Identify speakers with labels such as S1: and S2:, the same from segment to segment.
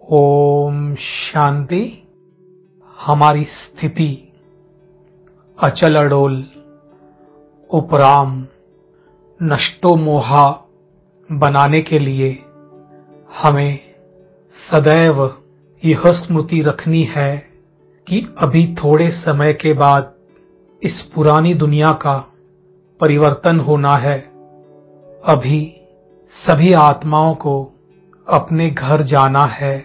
S1: ओम शांति। हमारी स्थिति अचल अडोल, उपराम, नष्टो मोहा बनाने के लिए हमें सदैव यह स्मृति रखनी है कि अभी थोड़े समय के बाद इस पुरानी दुनिया का परिवर्तन होना है। अभी सभी आत्माओं को अपने घर जाना है।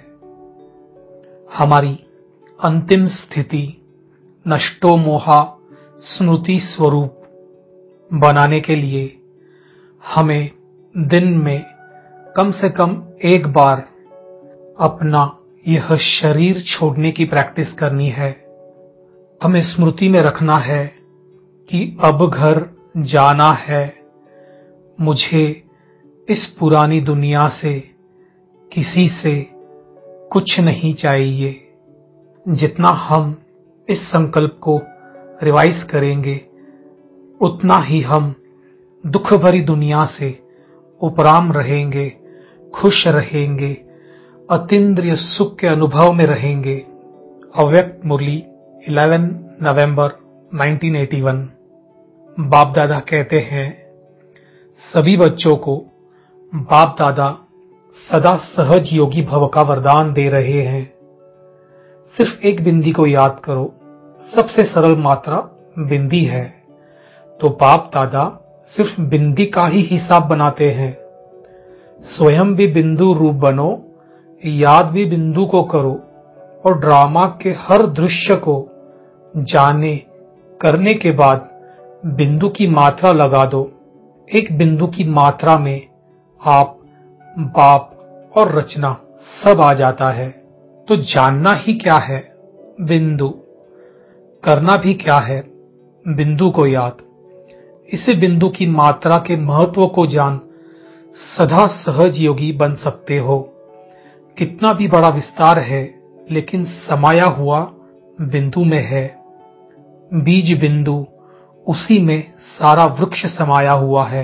S1: हमारी अंतिम स्थिति नष्टो मोहा स्मृति स्वरूप बनाने के लिए हमें दिन में कम से कम एक बार अपना यह शरीर छोड़ने की प्रैक्टिस करनी है। हमें स्मृति में रखना है कि अब घर जाना है। मुझे इस पुरानी दुनिया से किसी से कुछ नहीं चाहिए। जितना हम इस संकल्प को रिवाइज करेंगे उतना ही हम दुख भरी दुनिया से उपराम रहेंगे, खुश रहेंगे, अतीन्द्रिय सुख के अनुभव में रहेंगे। अव्यक्त मुरली 11 नवंबर 1981। बाप दादा कहते हैं, सभी बच्चों को बाप दादा सदा सहज योगी भव का वरदान दे रहे हैं। सिर्फ एक बिंदी को याद करो। सबसे सरल मात्रा बिंदी है, तो बाप दादा सिर्फ बिंदी का ही हिसाब बनाते हैं। स्वयं भी बिंदु रूप बनो, याद भी बिंदु को करो और ड्रामा के हर दृश्य को जाने करने के बाद बिंदु की मात्रा लगा दो। एक बिंदु की मात्रा में आप, बाप और रचना सब आ जाता है। तो जानना ही क्या है? बिंदु। करना भी क्या है? बिंदु को याद। इसी बिंदु की मात्रा के महत्व को जान सदा सहज योगी बन सकते हो। कितना भी बड़ा विस्तार है, लेकिन समाया हुआ बिंदु में है। बीज बिंदु, उसी में सारा वृक्ष समाया हुआ है।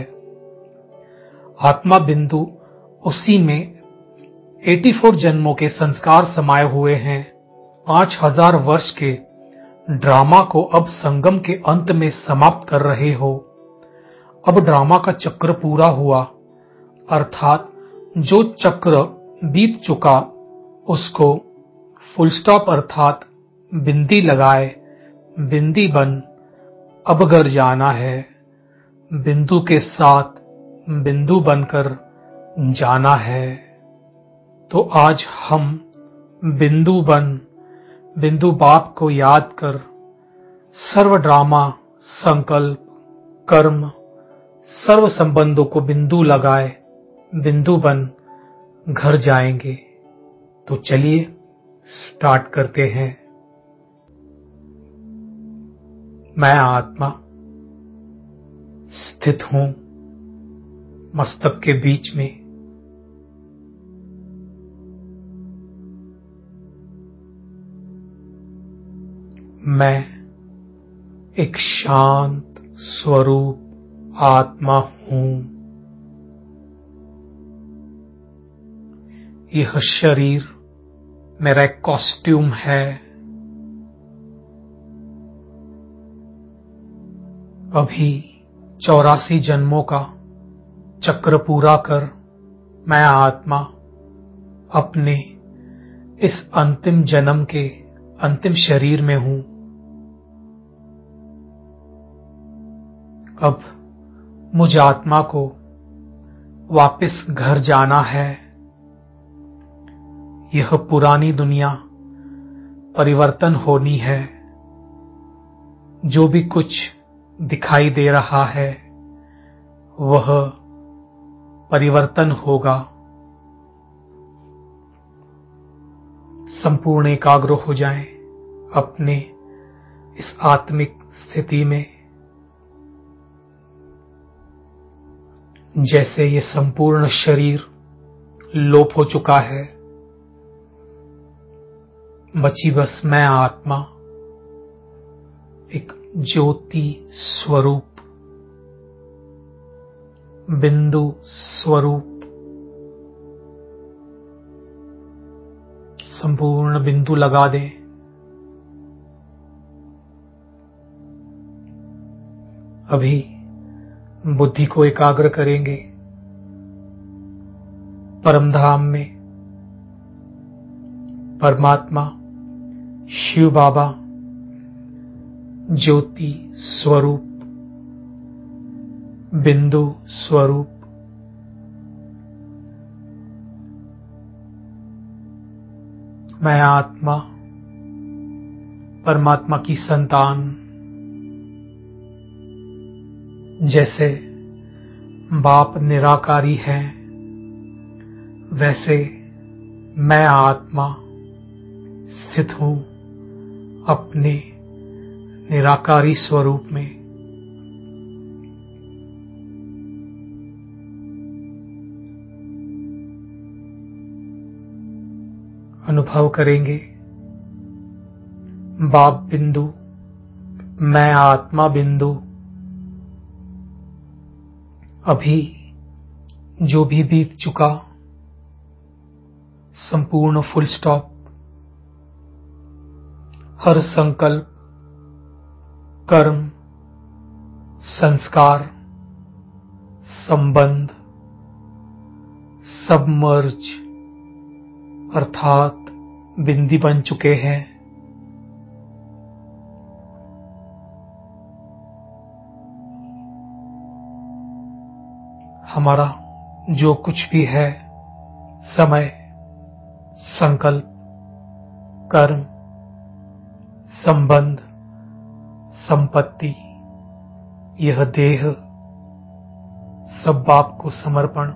S1: आत्मा बिंदु, उसी में 84 जन्मों के संस्कार समाये हुए हैं। 5000 वर्ष के ड्रामा को अब संगम के अंत में समाप्त कर रहे हो। अब ड्रामा का चक्र पूरा हुआ, अर्थात जो चक्र बीत चुका उसको फुल स्टॉप अर्थात बिंदी लगाए, बिंदी बन अब घर जाना है। बिंदु के साथ बिंदु बनकर जाना है। तो आज हम बिंदु बन, बिंदु बाप को याद कर सर्व ड्रामा, संकल्प, कर्म, सर्व संबंधों को बिंदु लगाए, बिंदु बन घर जाएंगे। तो चलिए स्टार्ट करते हैं। मैं आत्मा स्थित हूं मस्तक के बीच में। मैं एक शांत स्वरूप आत्मा हूं। यह शरीर मेरा एक कॉस्ट्यूम है। अभी 84 जन्मों का चक्र पूरा कर मैं आत्मा अपने इस अंतिम जन्म के अंतिम शरीर में हूं। अब मुझ आत्मा को वापस घर जाना है। यह पुरानी दुनिया परिवर्तन होनी है। जो भी कुछ दिखाई दे रहा है वह परिवर्तन होगा। संपूर्ण एकाग्र हो जाएं अपने इस आत्मिक स्थिति में। जैसे ये संपूर्ण शरीर लोप हो चुका है, बची बस मैं आत्मा, एक ज्योति स्वरूप, बिंदु स्वरूप। संपूर्ण बिंदु लगा दें। अभी बुद्धि को एकाग्र करेंगे परमधाम में। परमात्मा शिव बाबा ज्योति स्वरूप, बिंदु स्वरूप, मैं आत्मा परमात्मा की संतान। जैसे बाप निराकारी है, वैसे मैं आत्मा स्थित हूं अपने निराकारी स्वरूप में। अनुभव करेंगे बाप बिंदु, मैं आत्मा बिंदु। अभी जो भी बीत चुका, संपूर्ण फुल स्टॉप। हर संकल्प, कर्म, संस्कार, संबंध सब मर्ज अर्थात बिंदी बन चुके हैं। हमारा जो कुछ भी है, समय, संकल्प, कर्म, संबंध, संपत्ति, यह देह सब बाप को समर्पण।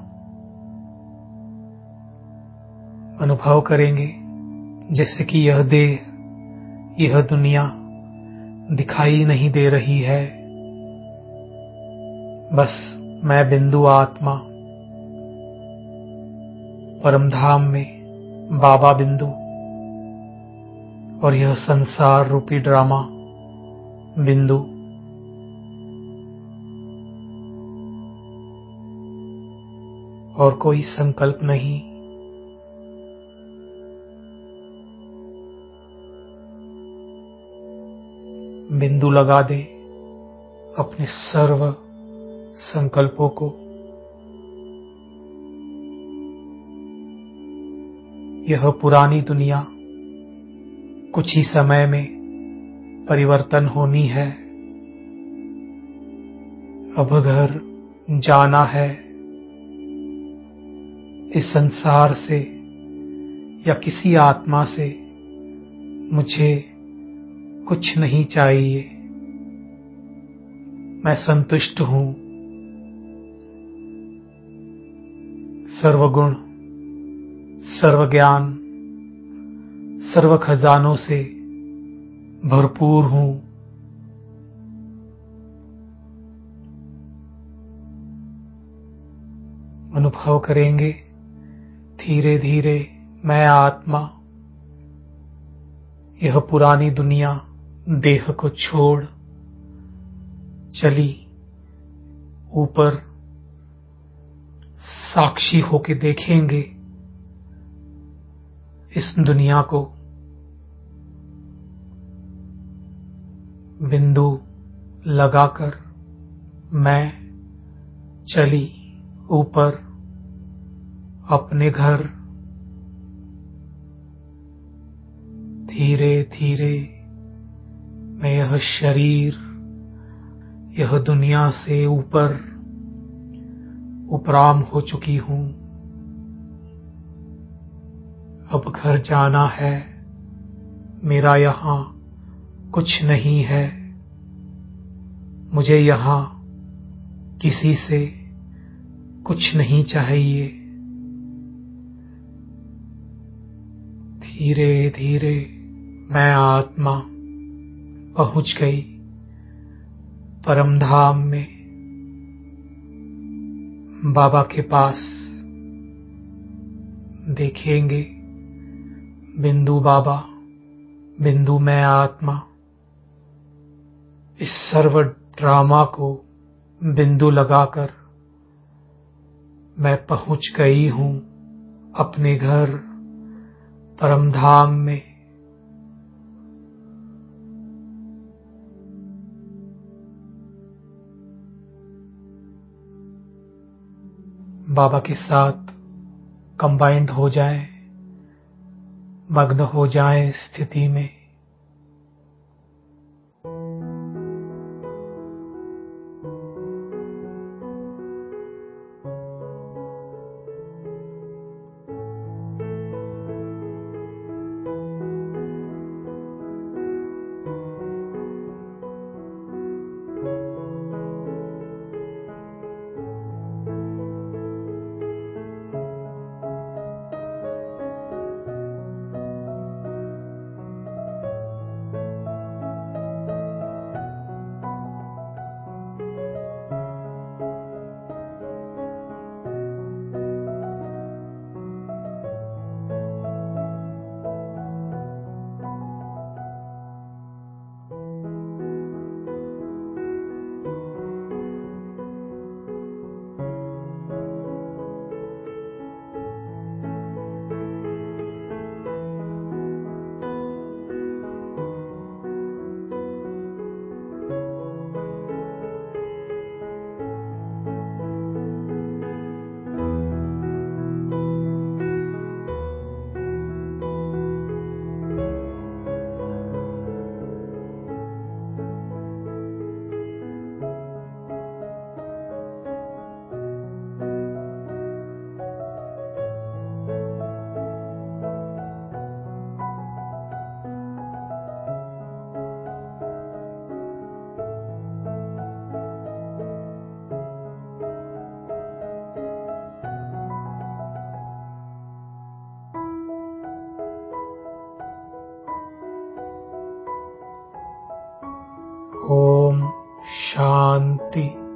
S1: अनुभव करेंगे जैसे कि यह देह, यह दुनिया दिखाई नहीं दे रही है। बस मैं बिंदु आत्मा परमधाम में बाबा बिंदु और यह संसार रूपी ड्रामा बिंदु। और कोई संकल्प नहीं। बिंदु लगा दे अपने सर्व संकल्पों को। यह पुरानी दुनिया कुछ ही समय में परिवर्तन होनी है। अब घर जाना है। इस संसार से या किसी आत्मा से मुझे कुछ नहीं चाहिए। मैं संतुष्ट हूं। सर्वगुण, सर्व ज्ञान, सर्व खजानों से भरपूर हूं। अनुभव करेंगे धीरे धीरे मैं आत्मा यह पुरानी दुनिया देह को छोड़ चली ऊपर। साक्षी होके देखेंगे इस दुनिया को। बिंदु लगाकर मैं चली ऊपर अपने घर। धीरे धीरे मैं यह शरीर, यह दुनिया से ऊपर उपराम हो चुकी हूं। अब घर जाना है। मेरा यहां कुछ नहीं है। मुझे यहां किसी से कुछ नहीं चाहिए। धीरे धीरे मैं आत्मा पहुंच गई परमधाम में, बाबा के पास। देखेंगे बिंदु बाबा, बिंदु मैं आत्मा। इस सर्व ड्रामा को बिंदु लगाकर मैं पहुंच गई हूं अपने घर परमधाम में बाबा के साथ कंबाइंड हो जाएं, मग्न हो जाएं स्थिति में। ओम शांति।